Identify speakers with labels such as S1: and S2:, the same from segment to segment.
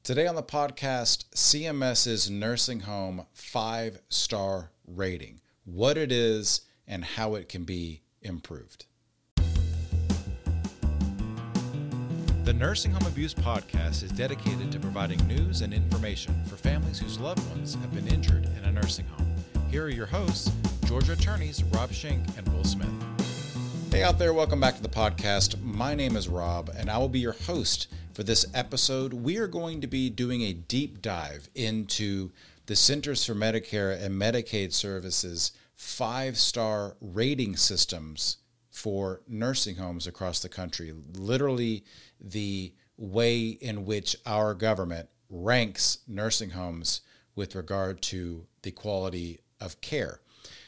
S1: Today on the podcast, CMS's nursing home 5-star rating, what it is and how it can be improved. The Nursing Home Abuse Podcast is dedicated to providing news and information for families whose loved ones have been injured in a nursing home. Here are your hosts, Georgia attorneys Rob Schenk and Will Smith. Hey out there, welcome back to the podcast. My name is Rob, and I will be your host for this episode. We are going to be doing a deep dive into the Centers for Medicare and Medicaid Services 5-star rating systems for nursing homes across the country. Literally the way in which our government ranks nursing homes with regard to the quality of care.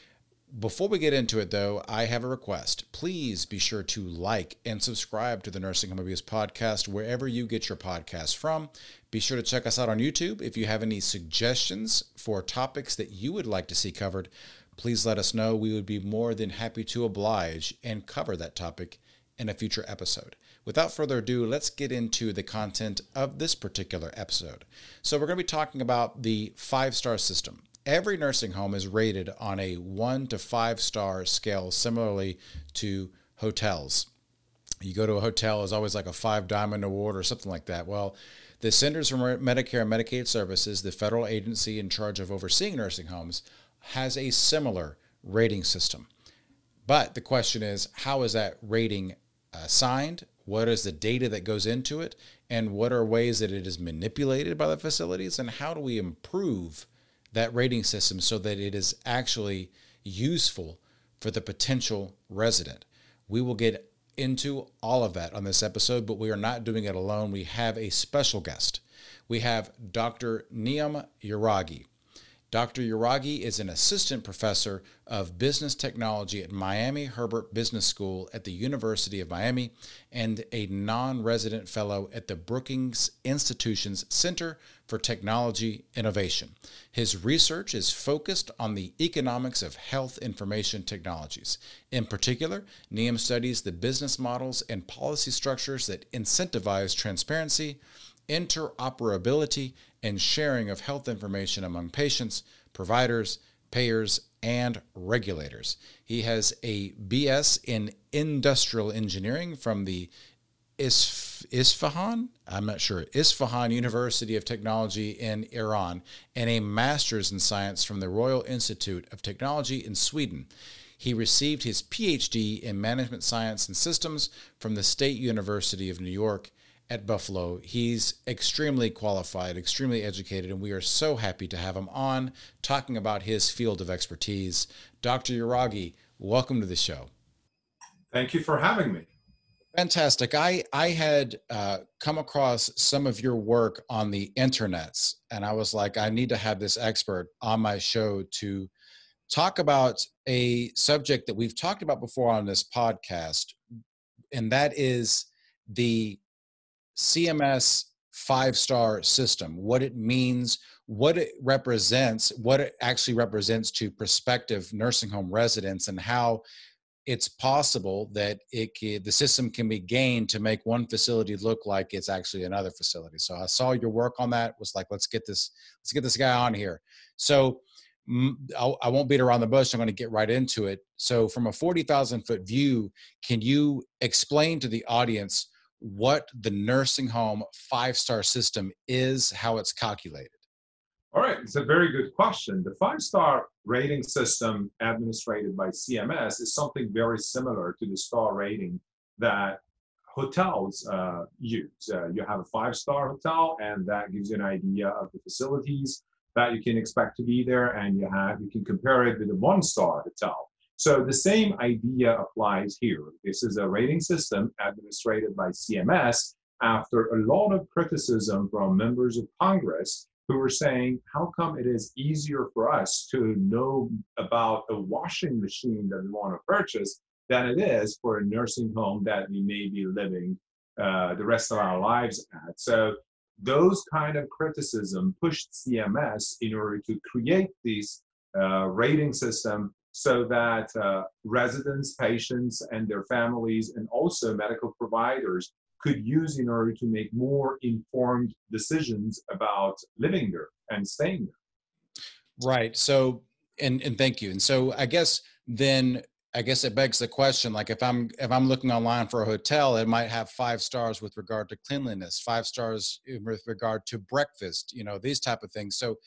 S1: Before we get into it, though, I have a request. Please be sure to like and subscribe to the Nursing Home Abuse Podcast wherever you get your podcasts from. Be sure to check us out on YouTube. If you have any suggestions for topics that you would like to see covered, please let us know. We would be more than happy to oblige and cover that topic in a future episode. Without further ado, let's get into the content of this particular episode. So we're going to be talking about the 5-star system. Every nursing home is rated on a 1 to 5-star scale, similarly to hotels. You go to a hotel, it's always like a 5-diamond award or something like that. Well, the Centers for Medicare and Medicaid Services, the federal agency in charge of overseeing nursing homes, has a similar rating system. But the question is, how is that rating assigned? What is the data that goes into it? And what are ways that it is manipulated by the facilities? And how do we improve that rating system so that it is actually useful for the potential resident? We will get into all of that on this episode, but we are not doing it alone. We have a special guest. We have Dr. Niyam Yaraghi. Dr. Yaraghi is an assistant professor of business technology at Miami Herbert Business School at the University of Miami and a non-resident fellow at the Brookings Institution's Center for Technology Innovation. His research is focused on the economics of health information technologies. In particular, Niyam studies the business models and policy structures that incentivize transparency, interoperability, and sharing of health information among patients, providers, payers, and regulators. He has a BS in industrial engineering from the Isfahan University of Technology in Iran, and a master's in science from the Royal Institute of Technology in Sweden. He received his PhD in management science and systems from the State University of New York at Buffalo. He's extremely qualified, extremely educated, and we are so happy to have him on talking about his field of expertise. Dr. Yaraghi, welcome to the show.
S2: Thank you for having me.
S1: Fantastic. I had come across some of your work on the internets, and I was like, I need to have this expert on my show to talk about a subject that we've talked about before on this podcast, and that is the CMS 5-star system, what it means, what it represents, what it actually represents to prospective nursing home residents, and how it's possible that the system can be gained to make one facility look like it's actually another facility. So I saw your work on that, was like, let's get this guy on here. So I won't beat around the bush. I'm going to get right into it. So from a 40,000 foot view, can you explain to the audience what the nursing home 5-star system is, how it's calculated?
S2: All right, it's a very good question. The 5-star rating system administered by CMS is something very similar to the star rating that hotels use. You have a 5-star hotel, and that gives you an idea of the facilities that you can expect to be there, and you can compare it with a 1-star hotel. So the same idea applies here. This is a rating system administered by CMS after a lot of criticism from members of Congress who were saying, how come it is easier for us to know about a washing machine that we want to purchase than it is for a nursing home that we may be living the rest of our lives at? So those kind of criticism pushed CMS in order to create this rating system so that residents, patients, and their families, and also medical providers could use in order to make more informed decisions about living there and staying there.
S1: Right. So, and thank you. And so I guess it begs the question, like if I'm looking online for a hotel, it might have 5 stars with regard to cleanliness, 5 stars with regard to breakfast, these type of things. So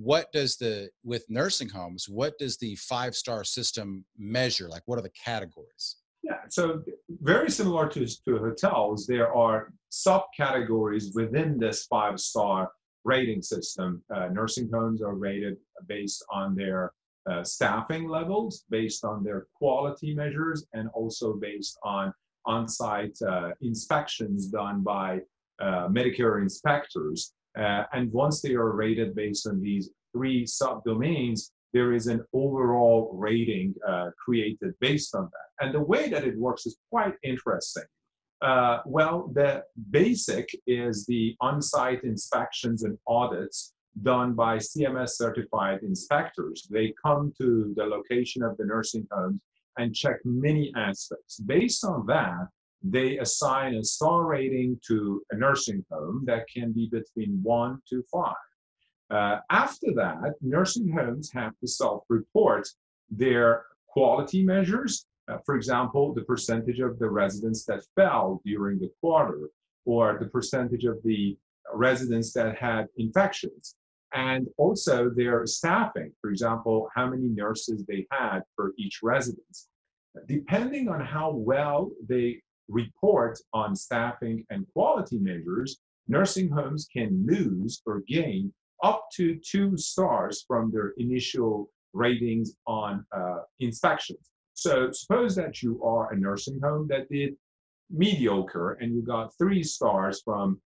S1: with nursing homes, what does the 5-star system measure? Like, what are the categories?
S2: Yeah, so very similar to hotels, there are subcategories within this 5-star rating system. Nursing homes are rated based on their staffing levels, based on their quality measures, and also based on on-site inspections done by Medicare inspectors. And once they are rated based on these 3 subdomains, there is an overall rating created based on that. And the way that it works is quite interesting. Well, the basic is the on-site inspections and audits done by CMS certified inspectors. They come to the location of the nursing homes and check many aspects. Based on that, they assign a star rating to a nursing home that can be between 1 to 5. After that, nursing homes have to self-report their quality measures. For example, the percentage of the residents that fell during the quarter, or the percentage of the residents that had infections, and also their staffing. For example, how many nurses they had for each resident. Depending on how well they report on staffing and quality measures, nursing homes can lose or gain up to 2 stars from their initial ratings on inspections. So suppose that you are a nursing home that did mediocre and you got 3 stars from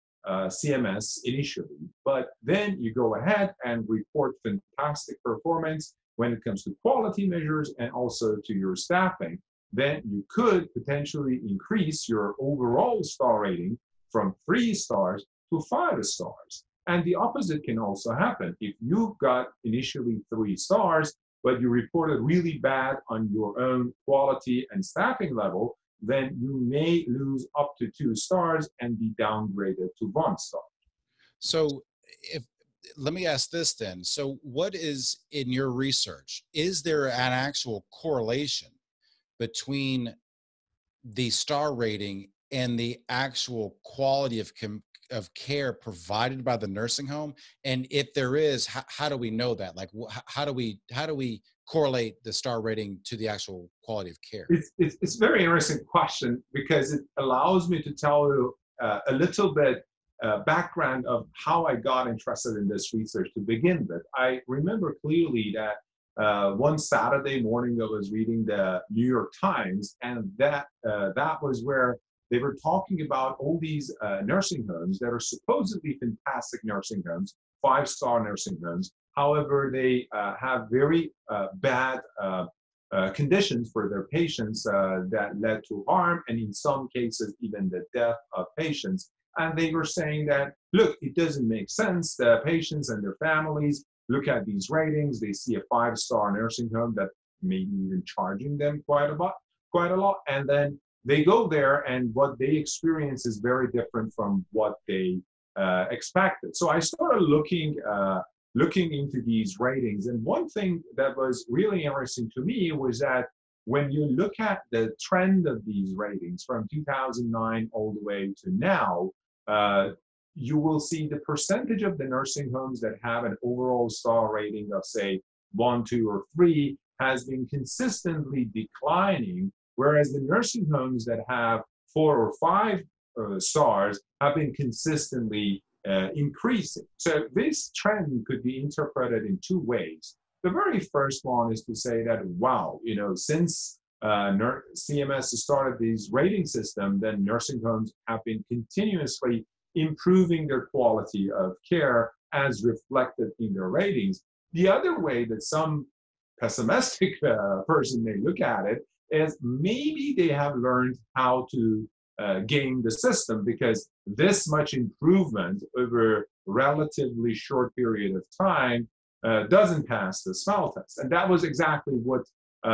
S2: CMS initially, but then you go ahead and report fantastic performance when it comes to quality measures and also to your staffing, then you could potentially increase your overall star rating from 3 stars to 5 stars. And the opposite can also happen. If you got initially 3 stars, but you reported really bad on your own quality and staffing level, then you may lose up to 2 stars and be downgraded to 1 star.
S1: So let me ask this then. So what is, in your research, is there an actual correlation between the star rating and the actual quality of care provided by the nursing home? And if there is, how do we know that? Like, how do we correlate the star rating to the actual quality of care?
S2: It's a very interesting question, because it allows me to tell you a little bit background of how I got interested in this research to begin with. I remember clearly that one Saturday morning I was reading the New York Times, and that was where they were talking about all these nursing homes that are supposedly fantastic nursing homes, 5-star nursing homes. However, they have very bad conditions for their patients that led to harm, and in some cases, even the death of patients. And they were saying that, look, it doesn't make sense. The patients and their families look at these ratings, they see a 5-star nursing home that maybe even charging them quite a lot, and then they go there, and what they experience is very different from what they expected. So I started looking into these ratings, and one thing that was really interesting to me was that when you look at the trend of these ratings from 2009 all the way to now, you will see the percentage of the nursing homes that have an overall star rating of, say, 1, 2, or 3 has been consistently declining, whereas the nursing homes that have 4 or 5 stars have been consistently increasing. So this trend could be interpreted in 2 ways. The very first one is to say that, wow, since CMS started this rating system, then nursing homes have been continuously improving their quality of care as reflected in their ratings. The other way that some pessimistic person may look at it is maybe they have learned how to game the system, because this much improvement over a relatively short period of time doesn't pass the smell test. And that was exactly what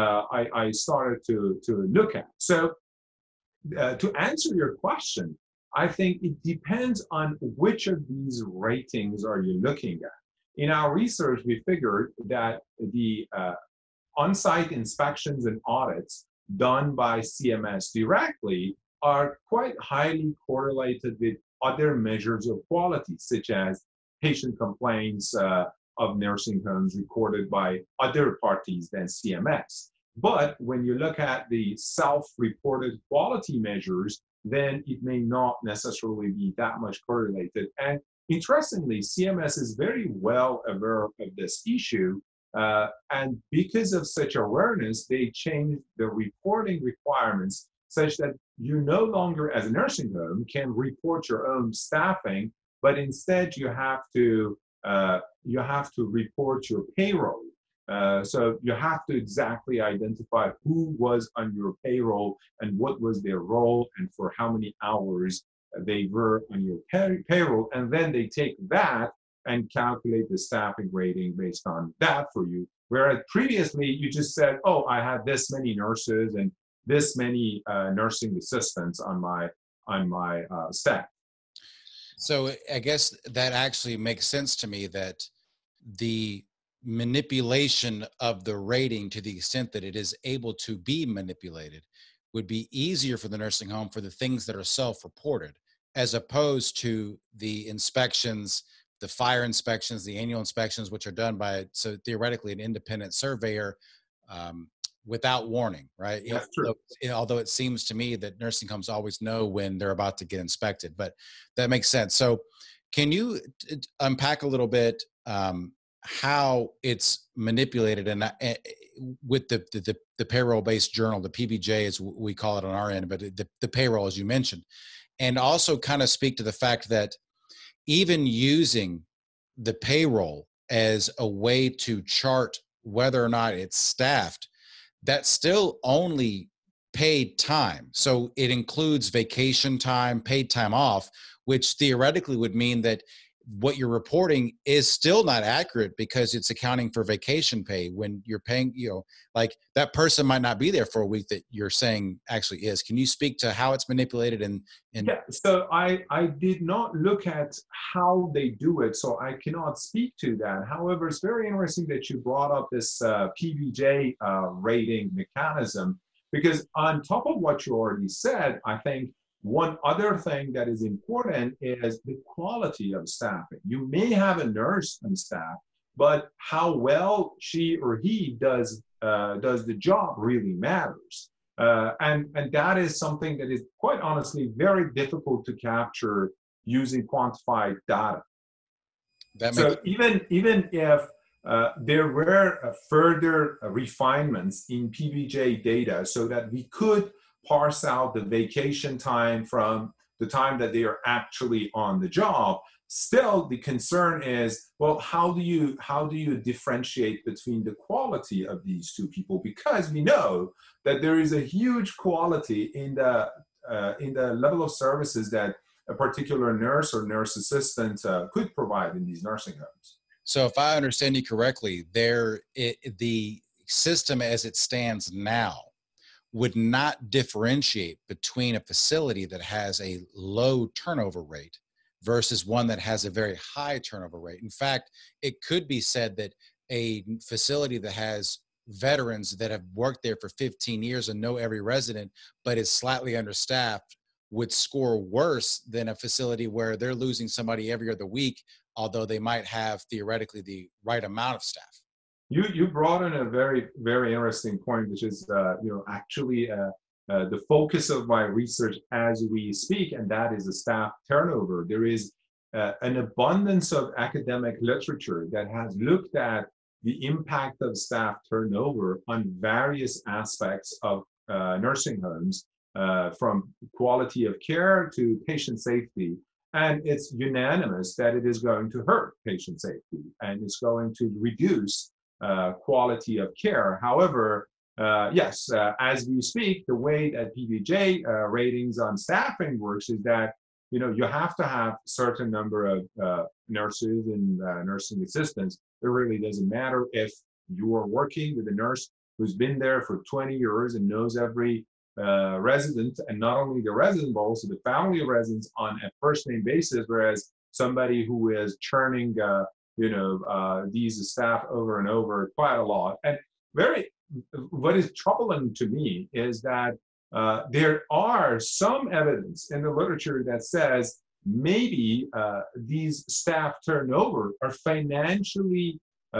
S2: I started to look at. So to answer your question, I think it depends on which of these ratings are you looking at. In our research, we figured that the on-site inspections and audits done by CMS directly are quite highly correlated with other measures of quality, such as patient complaints of nursing homes recorded by other parties than CMS. But when you look at the self-reported quality measures, then it may not necessarily be that much correlated. And interestingly, CMS is very well aware of this issue. And because of such awareness, they changed the reporting requirements such that you no longer, as a nursing home, can report your own staffing, but instead you have to report your payroll. So you have to exactly identify who was on your payroll and what was their role and for how many hours they were on your payroll. And then they take that and calculate the staffing rating based on that for you. Whereas previously you just said, oh, I had this many nurses and this many nursing assistants on my staff.
S1: So I guess that actually makes sense to me, that the manipulation of the rating, to the extent that it is able to be manipulated, would be easier for the nursing home for the things that are self-reported, as opposed to the inspections, the fire inspections, the annual inspections, which are done by, so theoretically, an independent surveyor without warning, right?
S2: That's true.
S1: Although it seems to me that nursing homes always know when they're about to get inspected, but that makes sense. So can you unpack a little bit how it's manipulated, and with the payroll-based journal, the PBJ as we call it on our end, but the payroll, as you mentioned, and also kind of speak to the fact that even using the payroll as a way to chart whether or not it's staffed, that's still only paid time. So it includes vacation time, paid time off, which theoretically would mean that what you're reporting is still not accurate, because it's accounting for vacation pay when you're paying, like that person might not be there for a week that you're saying actually is. Can you speak to how it's manipulated?
S2: Yeah, so I did not look at how they do it, so I cannot speak to that. However, it's very interesting that you brought up this PBJ rating mechanism, because on top of what you already said, I think one other thing that is important is the quality of staffing. You may have a nurse on staff, but how well she or he does the job really matters. And that is something that is quite honestly very difficult to capture using quantified data. So even if there were further refinements in PBJ data so that we could parse out the vacation time from the time that they are actually on the job, still the concern is, well, how do you differentiate between the quality of these two people? Because we know that there is a huge quality in the level of services that a particular nurse or nurse assistant could provide in these nursing homes.
S1: So if I understand you correctly, the system as it stands now would not differentiate between a facility that has a low turnover rate versus one that has a very high turnover rate. In fact, it could be said that a facility that has veterans that have worked there for 15 years and know every resident, but is slightly understaffed, would score worse than a facility where they're losing somebody every other week, although they might have theoretically the right amount of staff.
S2: You brought in a very, very interesting point, which is actually the focus of my research as we speak, and that is the staff turnover. There is an abundance of academic literature that has looked at the impact of staff turnover on various aspects of nursing homes, from quality of care to patient safety. And it's unanimous that it is going to hurt patient safety and it's going to reduce quality of care. However, yes, as we speak, the way that PBJ ratings on staffing works is that you have to have a certain number of nurses and nursing assistants. It really doesn't matter if you are working with a nurse who's been there for 20 years and knows every resident, and not only the resident, but also the family of residents on a first name basis, whereas somebody who is churning, these staff over and over quite a lot. And what is troubling to me is that there are some evidence in the literature that says maybe these staff turnover are financially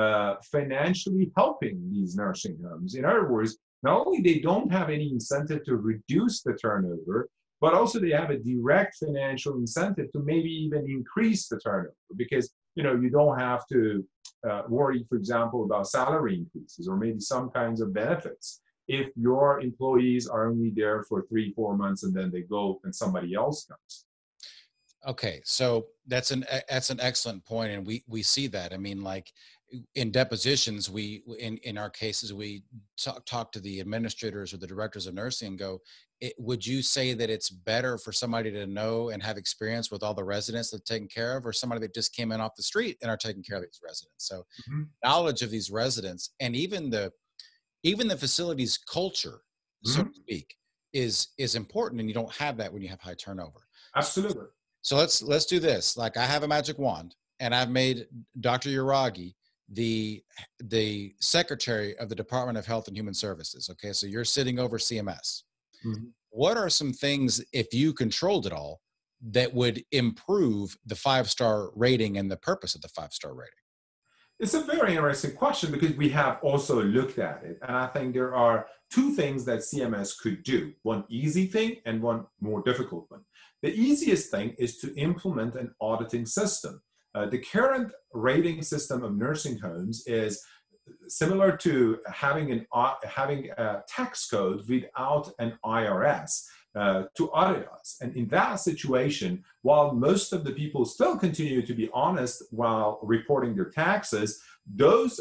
S2: helping these nursing homes. In other words, not only they don't have any incentive to reduce the turnover, but also they have a direct financial incentive to maybe even increase the turnover, because you don't have to worry, for example, about salary increases or maybe some kinds of benefits if your employees are only there for 3-4 months and then they go and somebody else comes.
S1: Okay, so that's an excellent point, and we see that. I mean, like in depositions, in our cases, we talk to the administrators or the directors of nursing and go, would you say that it's better for somebody to know and have experience with all the residents that they're taking care of, or somebody that just came in off the street and are taking care of these residents? So knowledge of these residents and even the facility's culture, so to speak, is important, and you don't have that when you have high turnover.
S2: Absolutely.
S1: So let's do this. Like, I have a magic wand, and I've made Dr. Uragi the secretary of the Department of Health and Human Services. Okay, so you're sitting over CMS. What are some things, if you controlled it all, that would improve the 5-star rating and the purpose of the 5-star rating?
S2: It's a very interesting question, because we have also looked at it. And I think there are 2 things that CMS could do, one easy thing and one more difficult one. The easiest thing is to implement an auditing system. The current rating system of nursing homes is similar to having a tax code without an IRS to audit us. And in that situation, while most of the people still continue to be honest while reporting their taxes, those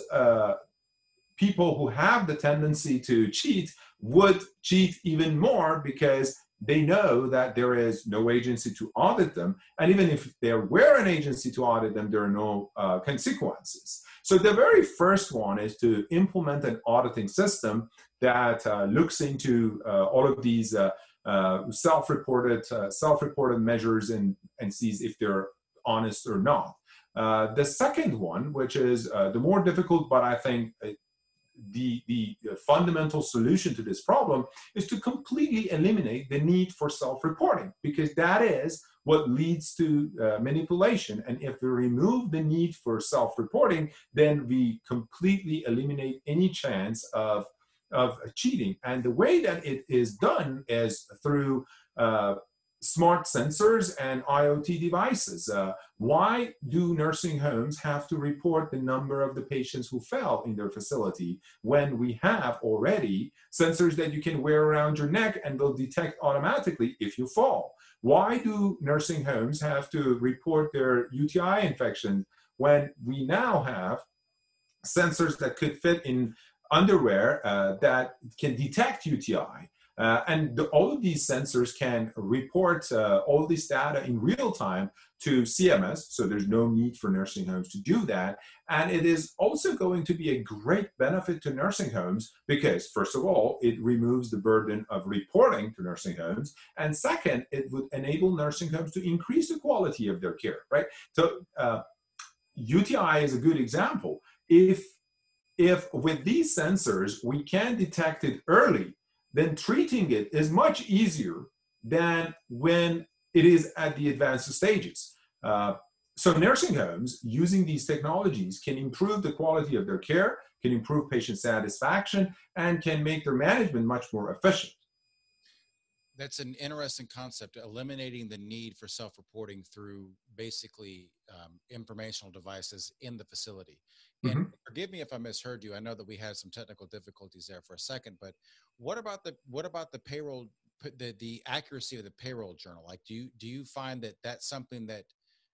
S2: people who have the tendency to cheat would cheat even more, because they know that there is no agency to audit them. And even if there were an agency to audit them, there are no consequences. So the very first one is to implement an auditing system that looks into all of these self-reported measures and sees if they're honest or not. The second one, which is the more difficult, but I think the fundamental solution to this problem, is to completely eliminate the need for self-reporting, because that is what leads to manipulation. And if we remove the need for self-reporting, then we completely eliminate any chance of cheating. And the way that it is done is through smart sensors and IoT devices. Why do nursing homes have to report the number of the patients who fell in their facility when we have already sensors that you can wear around your neck and will detect automatically if you fall? Why do nursing homes have to report their UTI infections when we now have sensors that could fit in underwear that can detect UTI? All of these sensors can report all this data in real time to CMS, so there's no need for nursing homes to do that. And it is also going to be a great benefit to nursing homes, because first of all, it removes the burden of reporting to nursing homes. And second, it would enable nursing homes to increase the quality of their care, right? So UTI is a good example. If with these sensors, we can detect it early, then treating it is much easier than when it is at the advanced stages. So nursing homes using these technologies can improve the quality of their care, can improve patient satisfaction, and can make their management much more efficient.
S1: That's an interesting concept, eliminating the need for self-reporting through basically informational devices in the facility. And forgive me if I misheard you. I know that we had some technical difficulties there for a second, but what about the payroll, the accuracy of the payroll journal? Like, do you find that that's something that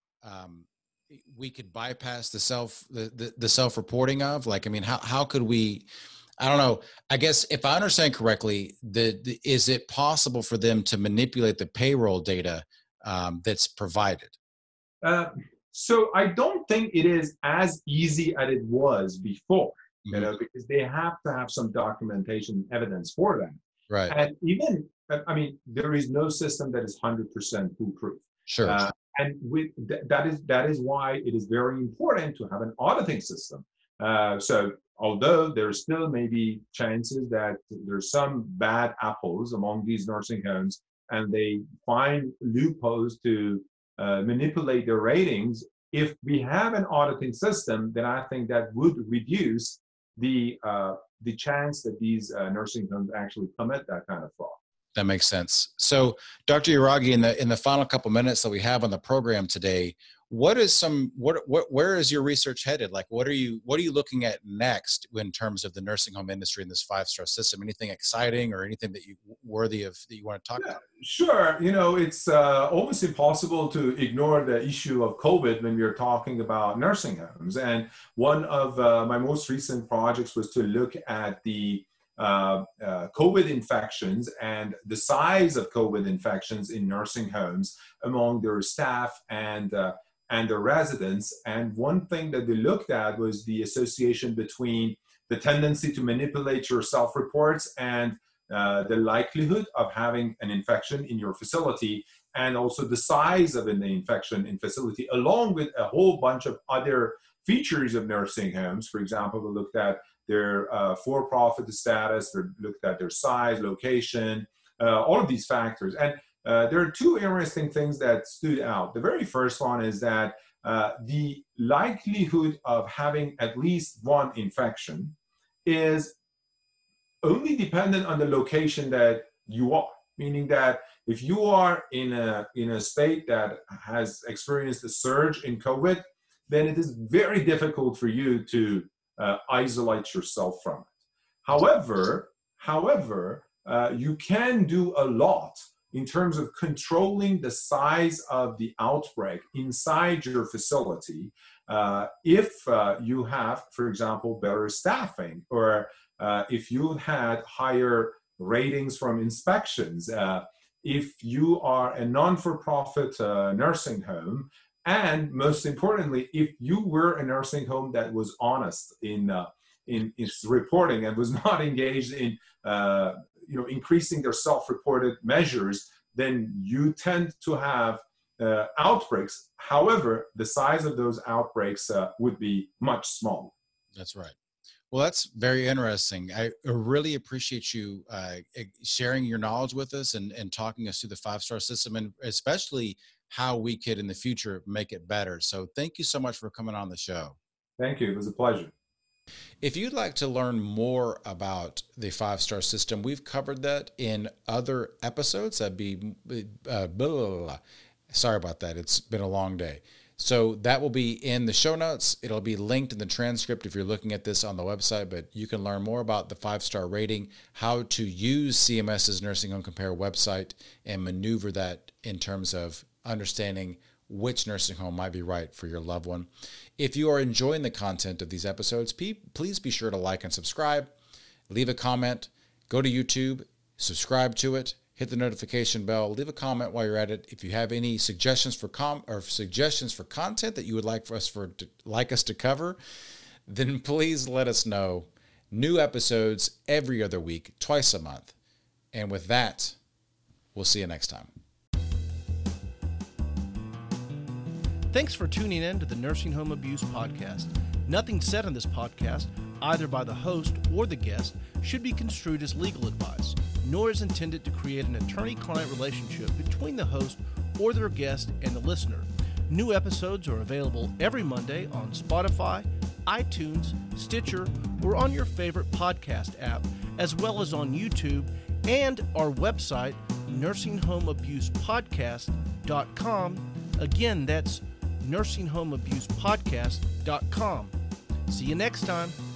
S1: we could bypass the self-reporting of? Like, I mean, how could we? I don't know. I guess if I understand correctly, is it possible for them to manipulate the payroll data that's provided?
S2: So I don't think it is as easy as it was before, because they have to have some documentation evidence for that.
S1: Right.
S2: And even, I mean, there is no system that is 100% foolproof.
S1: Sure.
S2: And that is why it is very important to have an auditing system. So although there's still maybe chances that there's some bad apples among these nursing homes, and they find loopholes to manipulate their ratings, if we have an auditing system, then I think that would reduce the chance that these nursing homes actually commit that kind of fraud.
S1: That makes sense. So, Dr. Yaraghi, in the final couple minutes that we have on the program today, where is your research headed? Like, what are you looking at next in terms of the nursing home industry in this 5-star system? Anything exciting or anything that you want to talk about?
S2: Sure. It's almost impossible to ignore the issue of COVID when we're talking about nursing homes. And one of my most recent projects was to look at the COVID infections and the size of COVID infections in nursing homes among their staff and their residents. And one thing that they looked at was the association between the tendency to manipulate your self-reports and the likelihood of having an infection in your facility, and also the size of an infection in facility, along with a whole bunch of other features of nursing homes. For example, we looked at their for-profit status, they looked at their size, location, all of these factors. And there are two interesting things that stood out. The very first one is that the likelihood of having at least one infection is only dependent on the location that you are. Meaning that if you are in a state that has experienced a surge in COVID, then it is very difficult for you to isolate yourself from it. However, you can do a lot in terms of controlling the size of the outbreak inside your facility if you have, for example, better staffing, or if you had higher ratings from inspections, if you are a non-for-profit nursing home, and most importantly, if you were a nursing home that was honest in its reporting and was not engaged in increasing their self-reported measures, then you tend to have outbreaks. However, the size of those outbreaks would be much smaller.
S1: That's right. Well, that's very interesting. I really appreciate you sharing your knowledge with us and talking us through the 5-star system, and especially how we could in the future make it better. So thank you so much for coming on the show.
S2: Thank you. It was a pleasure.
S1: If you'd like to learn more about the 5-star system, we've covered that in other episodes. That'd be, sorry about that. It's been a long day. So that will be in the show notes. It'll be linked in the transcript if you're looking at this on the website, but you can learn more about the 5-star rating, how to use CMS's Nursing Home Compare website and maneuver that in terms of understanding which nursing home might be right for your loved one. If you are enjoying the content of these episodes, please be sure to like and subscribe, leave a comment, go to YouTube, subscribe to it, hit the notification bell, leave a comment while you're at it. If you have any suggestions for suggestions for content that you would like us to cover, then please let us know. New episodes every other week, twice a month. And with that, we'll see you next time.
S3: Thanks for tuning in to the Nursing Home Abuse Podcast. Nothing said on this podcast, either by the host or the guest, should be construed as legal advice, nor is intended to create an attorney-client relationship between the host or their guest and the listener. New episodes are available every Monday on Spotify, iTunes, Stitcher, or on your favorite podcast app, as well as on YouTube and our website, nursinghomeabusepodcast.com. Again, that's nursinghomeabusepodcast.com. See you next time.